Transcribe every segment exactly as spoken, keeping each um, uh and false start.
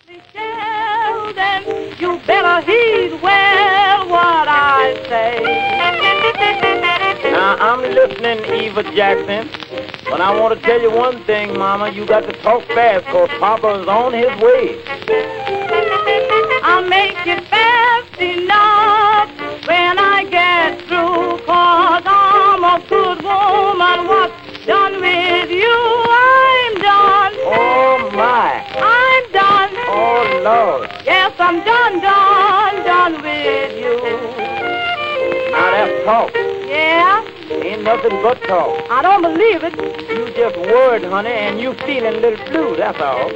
Sheldon, you better heed well what I say. Now, I'm listening, Eva Jackson, but I want to tell you one thing, Mama. You got to talk fast, because Papa's on his way. I'll make it fast enough when I get through, 'cause I'm a good woman. What's done with you, I'm done. Oh, my. I'm done. Oh, Lord. Yes, I'm done, done, done with you. Now, that's talk. Yeah? Ain't nothing but talk. I don't believe it. You just worried, honey, and you feeling a little blue, that's all.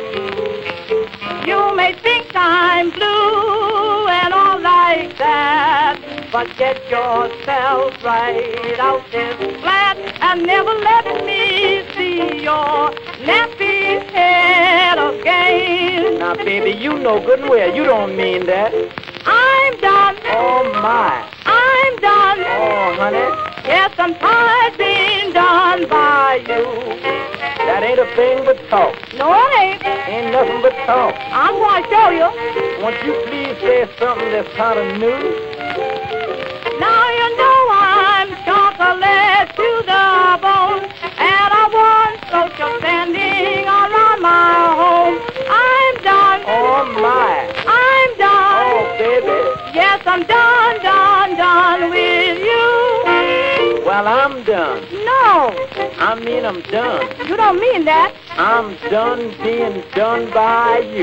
You may think I'm blue and all like that, but get yourself right out this flat and never let me see your nappy head again. Now, baby, you know good and well you don't mean that. I'm done. Oh, my. I'm done. Oh, honey. Yes, I'm tired being done by you. That ain't a thing but talk. No, it ain't. Ain't nothing but talk. I'm going to show you. Won't you please say something that's kind of new? Now you know I'm chocolate to the bone, and I want social standing around my home. I'm done. Oh, my. I'm done. Oh, baby. Yes, I'm done, done, done with you. Well, I'm done. No, I mean I'm done. you don't mean that. I'm done being done by you.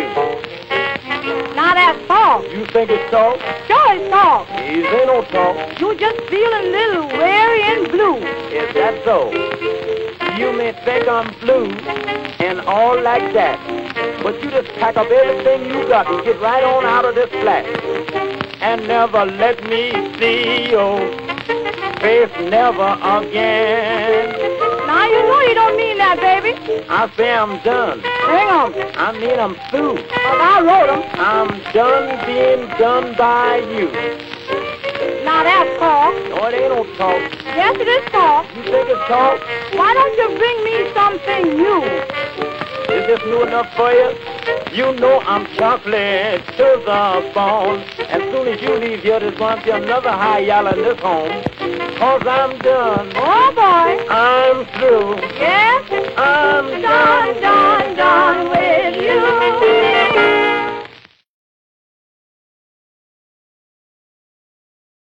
Now that's talk. You think it's talk? Sure it's talk. It ain't no talk. You just feel a little weary and blue. Is that so? You may think I'm blue and all like that, but you just pack up everything you got and get right on out of this flat and never let me see your face never again. Now you know you don't mean that, baby. I say I'm done. Hang on. I mean I'm through. But I wrote 'em. I'm done being done by you. Now that's talk. No, it ain't no talk. Yes, it is talk. You think it's talk? Why don't you bring me something new? Is this new enough for you? You know I'm chocolate to the bone. As soon as you leave here, there's going to be another high yell in this home. 'Cause I'm done. Oh, boy. I'm through. Yes? I'm done.